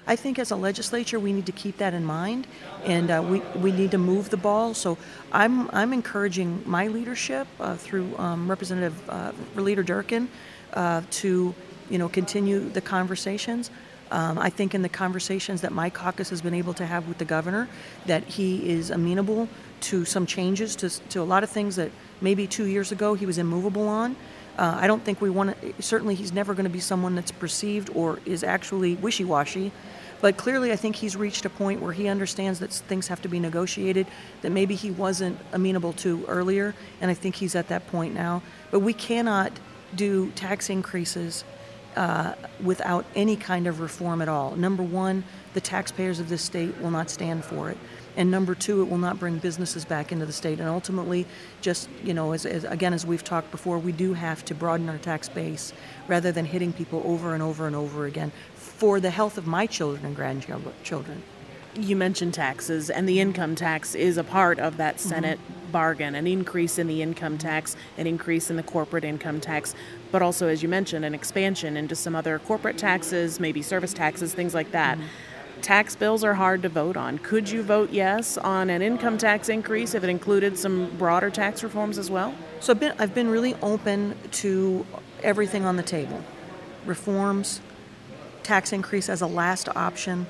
I think as a legislature, we need to keep that in mind, and we need to move the ball. So I'm encouraging my leadership through Representative Leader Durkin to continue the conversations. I think in the conversations that my caucus has been able to have with the governor, that he is amenable to some changes to a lot of things that maybe 2 years ago he was immovable on. I don't think we want to, certainly he's never going to be someone that's perceived or is actually wishy-washy, but clearly I think he's reached a point where he understands that things have to be negotiated that maybe he wasn't amenable to earlier, and I think he's at that point now. But we cannot do tax increases without any kind of reform at all. Number one, the taxpayers of this state will not stand for it. And number two, it will not bring businesses back into the state. And ultimately, just, as we've talked before, we do have to broaden our tax base rather than hitting people over and over and over again for the health of my children and grandchildren. You mentioned taxes, and the income tax is a part of that Senate bargain, an increase in the income tax, an increase in the corporate income tax, but also, as you mentioned, an expansion into some other corporate taxes, maybe service taxes, things like that. Tax bills are hard to vote on. Could you vote yes on an income tax increase if it included some broader tax reforms as well? So I've been really open to everything on the table. Reforms, tax increase as a last option,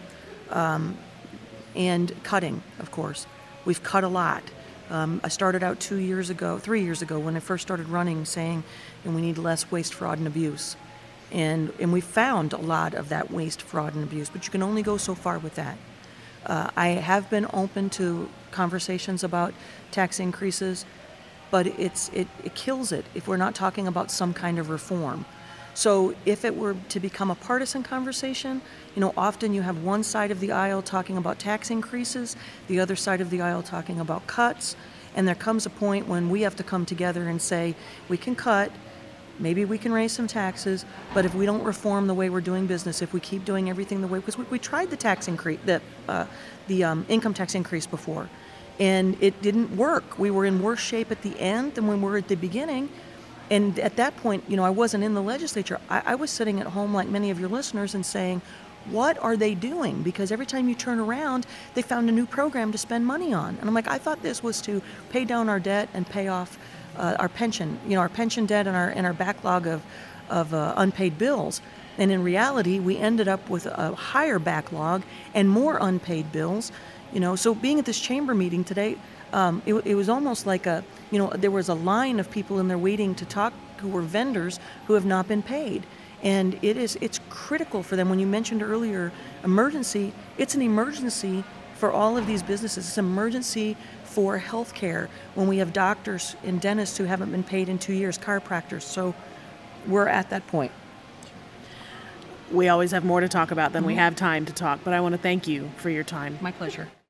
and cutting, of course. We've cut a lot. I started out 3 years ago, when I first started running, saying, and we need less waste, fraud, and abuse. And we found a lot of that waste, fraud, and abuse, but you can only go so far with that. I have been open to conversations about tax increases, but it kills it if we're not talking about some kind of reform. So if it were to become a partisan conversation, often you have one side of the aisle talking about tax increases, the other side of the aisle talking about cuts, and there comes a point when we have to come together and say, we can cut, maybe we can raise some taxes, but if we don't reform the way we're doing business, if we keep doing everything the way, because we tried the tax increase, the income tax increase before, and it didn't work. We were in worse shape at the end than when we were at the beginning. And at that point, I wasn't in the legislature. I was sitting at home like many of your listeners and saying, what are they doing? Because every time you turn around, they found a new program to spend money on. And I'm like, I thought this was to pay down our debt and pay off our pension, our pension debt and our backlog of unpaid bills. And in reality, we ended up with a higher backlog and more unpaid bills. So being at this chamber meeting today, it was almost like there was a line of people in there waiting to talk who were vendors who have not been paid. And it's critical for them. When you mentioned earlier emergency, it's an emergency for all of these businesses. It's an emergency for health care when we have doctors and dentists who haven't been paid in 2 years, chiropractors. So we're at that point. We always have more to talk about than we have time to talk, but I want to thank you for your time. My pleasure.